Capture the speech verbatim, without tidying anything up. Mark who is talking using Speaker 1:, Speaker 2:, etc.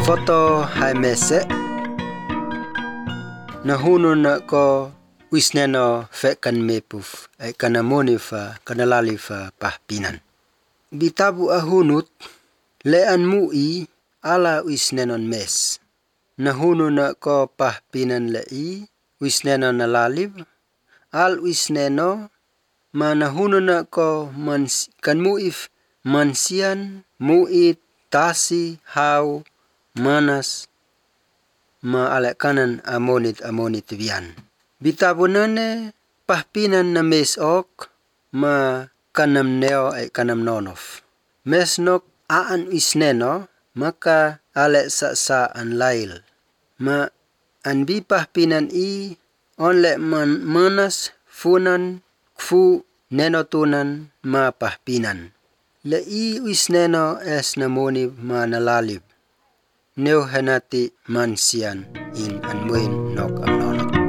Speaker 1: Foto hai mese na hunu na ko wisneno fe kan mepuf ai kana monifa kana lalifa pahpinan. Bitabu ahunut lean mui ala wisnenon mes. Na hunu na ko pahpinan lei wisneno na lalib al wisneno mana hunu na ko mans kan muif mansian muit tasi hau manas ma ale kanan amonit amonit vian. Bitabunane pahpinan na mes ok ma kanam neo e kanam nonof. Mes nok aan isneno maka ale sa sa an lail. Ma an bi pahpinan i onle man manas funan fu nenotunan ma pahpinan. Le i wisneno es namoni ma nalalib. Neu henati mansian in anmuin nok am nonot.